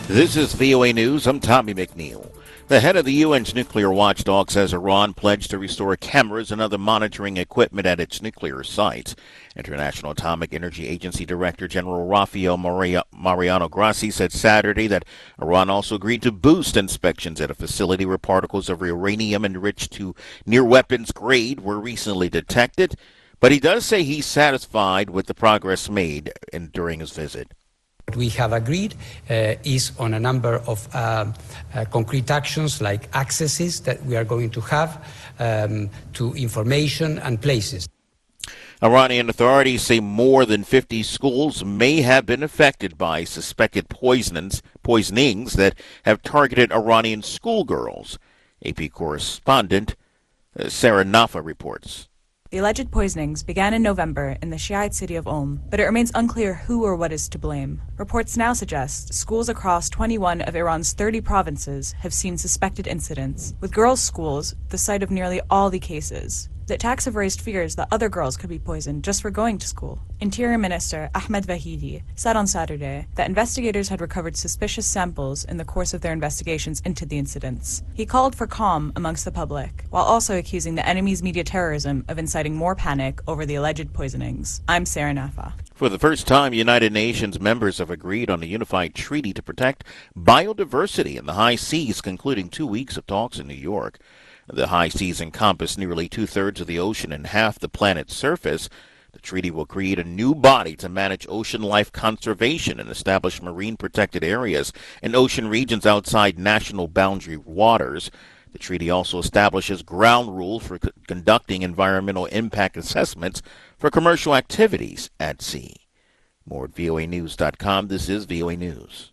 This is VOA News. I'm Tommy McNeil. The head of the UN's nuclear watchdog says Iran pledged to restore cameras and other monitoring equipment at its nuclear sites. International Atomic Energy Agency Director General Rafael Mariano Grossi said Saturday that Iran also agreed to boost inspections at a facility where particles of uranium enriched to near weapons grade were recently detected. But he does say he's satisfied with the progress made during his visit. What we have agreed is on a number of concrete actions like accesses that we are going to have to information and places. Iranian authorities say more than 50 schools may have been affected by suspected poisonings that have targeted Iranian schoolgirls. AP correspondent Sarah Nafa reports. The alleged poisonings began in November in the Shiite city of Ulm, but it remains unclear who or what is to blame. Reports now suggest schools across 21 of Iran's 30 provinces have seen suspected incidents, with girls' schools the site of nearly all the cases. The attacks have raised fears that other girls could be poisoned just for going to school. Interior Minister Ahmed Vahidi said on Saturday that investigators had recovered suspicious samples in the course of their investigations into the incidents. He called for calm amongst the public, while also accusing the enemy's media terrorism of inciting more panic over the alleged poisonings. I'm Sarah Nafa. For the first time, United Nations members have agreed on a unified treaty to protect biodiversity in the high seas, concluding 2 weeks of talks in New York. The high seas encompass nearly two-thirds of the ocean and half the planet's surface. The treaty will create a new body to manage ocean life conservation and establish marine protected areas in ocean regions outside national boundary waters. The treaty also establishes ground rules for conducting environmental impact assessments for commercial activities at sea. More at voanews.com. This is VOA News.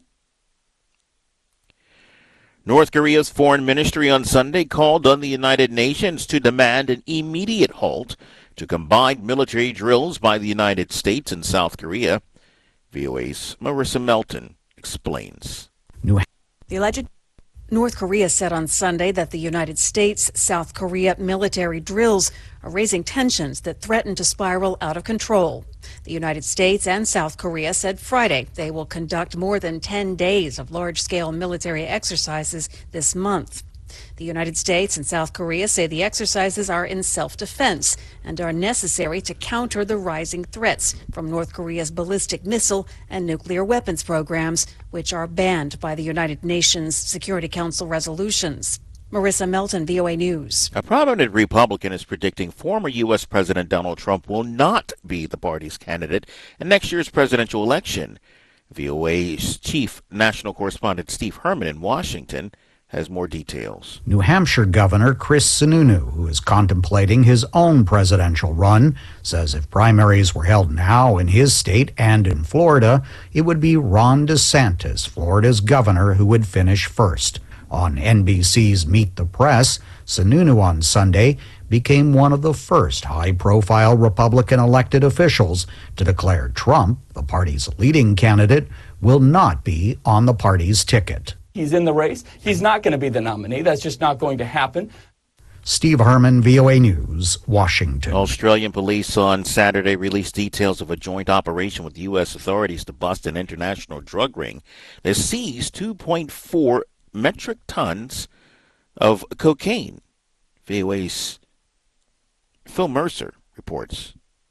North Korea's foreign ministry on Sunday called on the United Nations to demand an immediate halt to combined military drills by the United States and South Korea. VOA's Marissa Melton explains. The alleged North Korea said on Sunday that the United States, South Korea military drills are raising tensions that threaten to spiral out of control. The United States and South Korea said Friday they will conduct more than 10 days of large-scale military exercises this month. The United States and South Korea say the exercises are in self-defense and are necessary to counter the rising threats from North Korea's ballistic missile and nuclear weapons programs, which are banned by the United Nations Security Council resolutions. Marissa Melton, VOA News. A prominent Republican is predicting former U.S. President Donald Trump will not be the party's candidate in next year's presidential election. VOA's chief national correspondent Steve Herman in Washington has more details. New Hampshire Governor Chris Sununu, who is contemplating his own presidential run, says if primaries were held now in his state and in Florida, it would be Ron DeSantis, Florida's governor, who would finish first. On NBC's Meet the Press, Sununu on Sunday became one of the first high-profile Republican elected officials to declare Trump, the party's leading candidate, will not be on the party's ticket. He's in the race. He's not going to be the nominee. That's just not going to happen. Steve Herman, VOA News, Washington. Australian police on Saturday released details of a joint operation with U.S. authorities to bust an international drug ring that seized 2.4 metric tons of cocaine. VOA's Phil Mercer reports.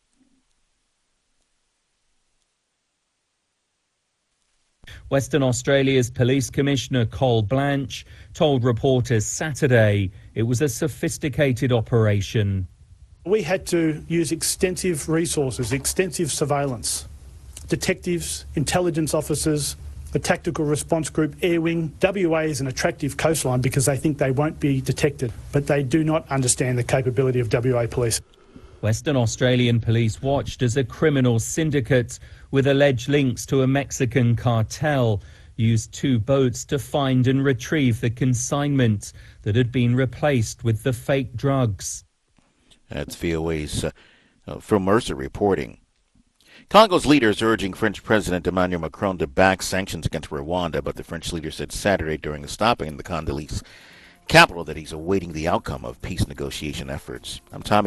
Western Australia's Police Commissioner Col Blanche told reporters Saturday it was a sophisticated operation. We had to use extensive resources, extensive surveillance. Detectives, intelligence officers, the Tactical Response Group, Air Wing. WA is an attractive coastline because they think they won't be detected, but they do not understand the capability of WA police. Western Australian police watched as a criminal syndicate with alleged links to a Mexican cartel used 2 boats to find and retrieve the consignment that had been replaced with the fake drugs. That's VOA's Phil Mercer reporting. Congo's leaders urging French President Emmanuel Macron to back sanctions against Rwanda, but the French leader said Saturday during a stopping in the Congolese capital that he's awaiting the outcome of peace negotiation efforts. I'm Tommy